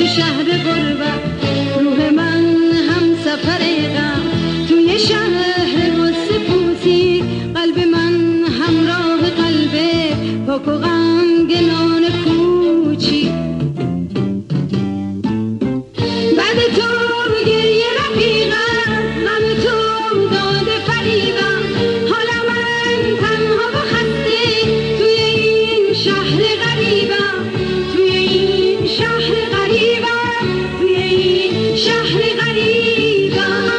شهر غربت، روح من هم سفر غم توی شهر غصه پوسی، قلب من همراه قلب پاک و غمگنان کوچی. بعد تو گریه رفیقم، غم تو داده فریبم، حالا من تنها و خسته توی این شهر غریبم، توی این شهر غریبم، توی این شهر غریبم.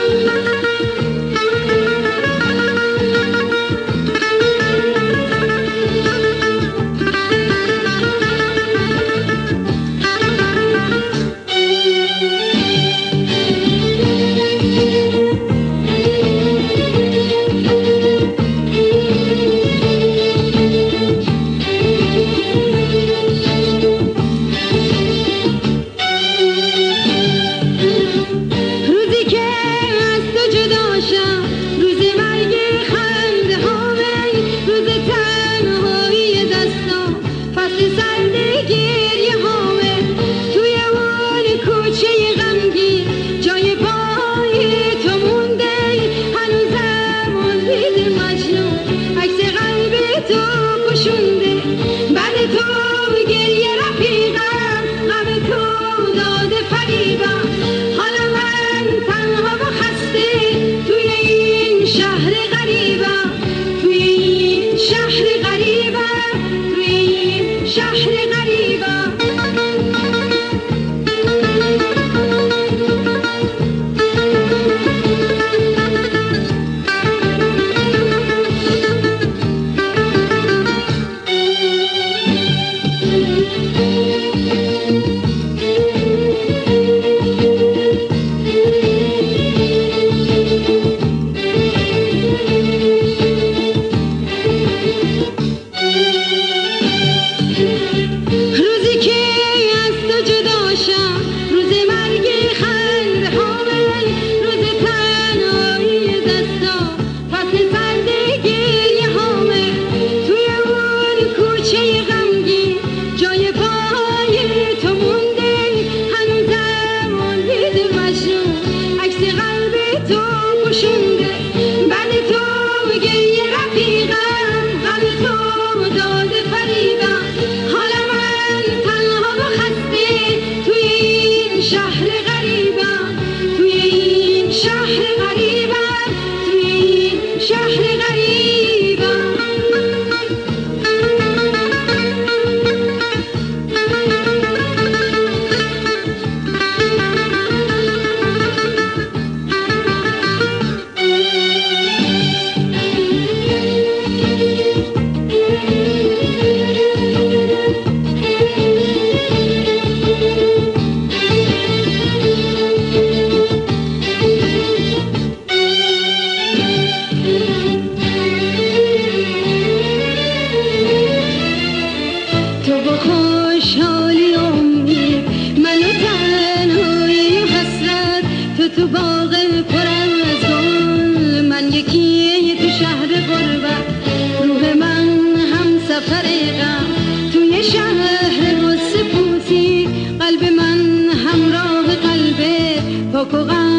تو باغ پر از گل، من یکی تو شهر غربت، روح من هم سفر غم توی شهر غصه پوسی، قلب من همراه قلب پاک و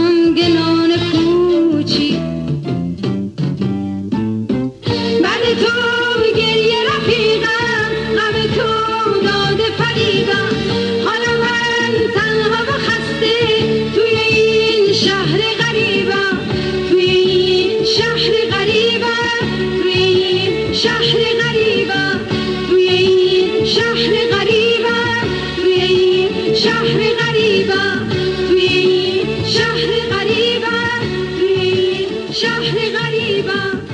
غمگنان کوچی. بعد تو گریه رفیقم، غم تو داده فریبم، حالا من تنها و خسته توی این شهر غریبم، توی این شهر غریبم، توی این شهر غریبم، توی این شهر غریبم، توی این شهر غریبم، توی این شهر غریبم، توی این شهر غریبم.